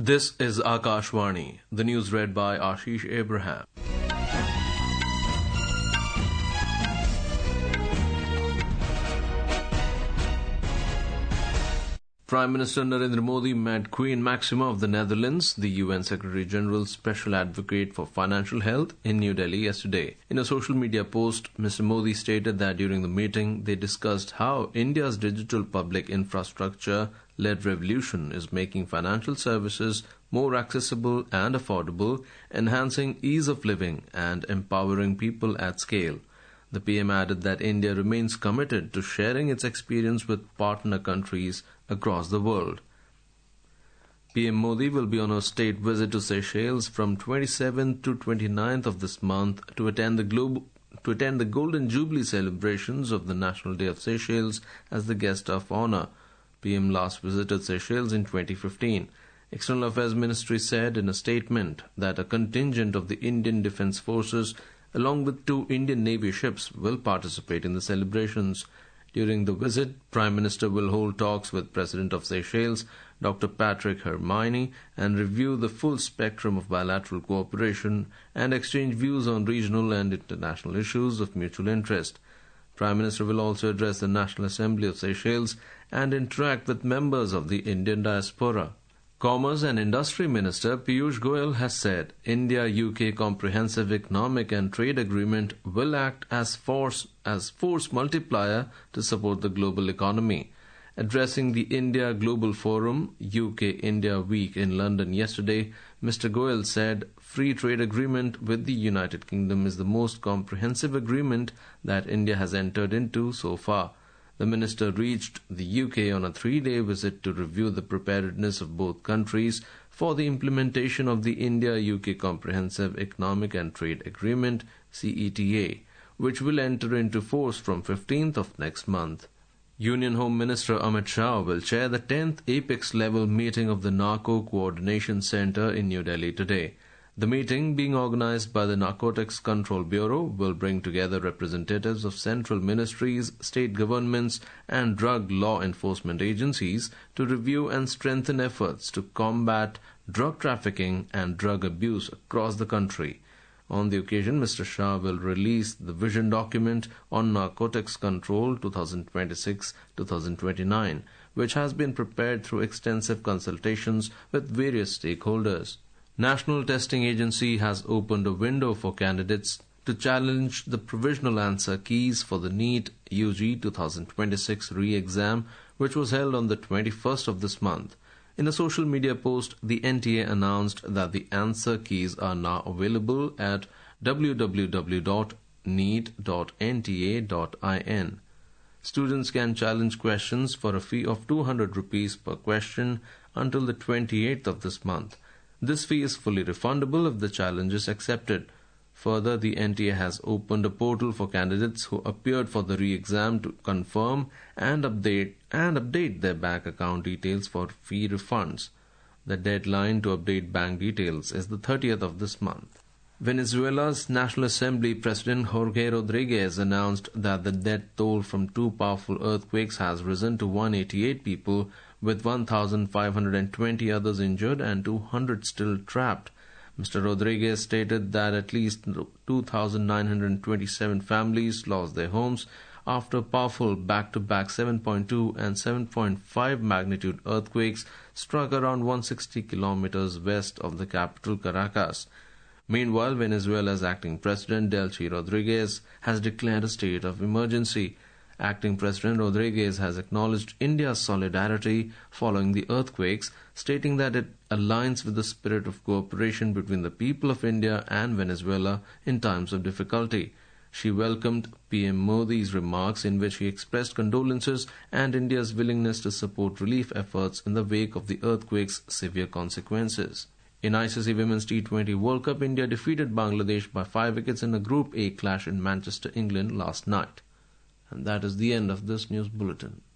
This is Akashvani. The news read by Ashish Abraham. Prime Minister Narendra Modi met Queen Maxima of the Netherlands, the UN Secretary-General's Special Advocate for Financial Health, in New Delhi yesterday. In a social media post, Mr. Modi stated that during the meeting, they discussed how India's digital public infrastructure-led revolution is making financial services more accessible and affordable, enhancing ease of living and empowering people at scale. The PM added that India remains committed to sharing its experience with partner countries across the world. PM Modi will be on a state visit to Seychelles from 27th to 29th of this month to attend the Golden Jubilee celebrations of the National Day of Seychelles as the guest of honor. PM last visited Seychelles in 2015. External Affairs Ministry said in a statement that a contingent of the Indian Defence Forces along with 2 Indian Navy ships will participate in the celebrations. During the visit, Prime Minister will hold talks with President of Seychelles, Dr. Patrick Hermione, and review the full spectrum of bilateral cooperation and exchange views on regional and international issues of mutual interest. Prime Minister will also address the National Assembly of Seychelles and interact with members of the Indian diaspora. Commerce and Industry Minister Piyush Goyal has said India-UK Comprehensive Economic and Trade Agreement will act as force multiplier to support the global economy. Addressing the India Global Forum UK-India Week in London yesterday, Mr. Goyal said free trade agreement with the United Kingdom is the most comprehensive agreement that India has entered into so far. The minister reached the UK on a 3-day visit to review the preparedness of both countries for the implementation of the India-UK Comprehensive Economic and Trade Agreement, CETA, which will enter into force from 15th of next month. Union Home Minister Amit Shah will chair the 10th apex-level meeting of the Narco Coordination Centre in New Delhi today. The meeting, being organized by the Narcotics Control Bureau, will bring together representatives of central ministries, state governments, and drug law enforcement agencies to review and strengthen efforts to combat drug trafficking and drug abuse across the country. On the occasion, Mr. Shah will release the vision document on narcotics control 2026-2029, which has been prepared through extensive consultations with various stakeholders. National Testing Agency has opened a window for candidates to challenge the provisional answer keys for the NEET UG 2026 re-exam, which was held on the 21st of this month. In a social media post, the NTA announced that the answer keys are now available at www.neet.nta.in. Students can challenge questions for a fee of 200 rupees per question until the 28th of this month. This fee is fully refundable if the challenge is accepted. Further, the NTA has opened a portal for candidates who appeared for the re-exam to confirm and update their bank account details for fee refunds. The deadline to update bank details is the 30th of this month. Venezuela's National Assembly President Jorge Rodriguez announced that the death toll from 2 powerful earthquakes has risen to 188 people, with 1,520 others injured and 200 still trapped. Mr. Rodriguez stated that at least 2,927 families lost their homes after powerful back-to-back 7.2 and 7.5 magnitude earthquakes struck around 160 kilometers west of the capital Caracas. Meanwhile, Venezuela's acting president Delcy Rodriguez has declared a state of emergency. Acting President Rodriguez has acknowledged India's solidarity following the earthquakes, stating that it aligns with the spirit of cooperation between the people of India and Venezuela in times of difficulty. She welcomed PM Modi's remarks in which he expressed condolences and India's willingness to support relief efforts in the wake of the earthquake's severe consequences. In ICC Women's T20 World Cup, India defeated Bangladesh by 5 wickets in a Group A clash in Manchester, England last night. And that is the end of this news bulletin.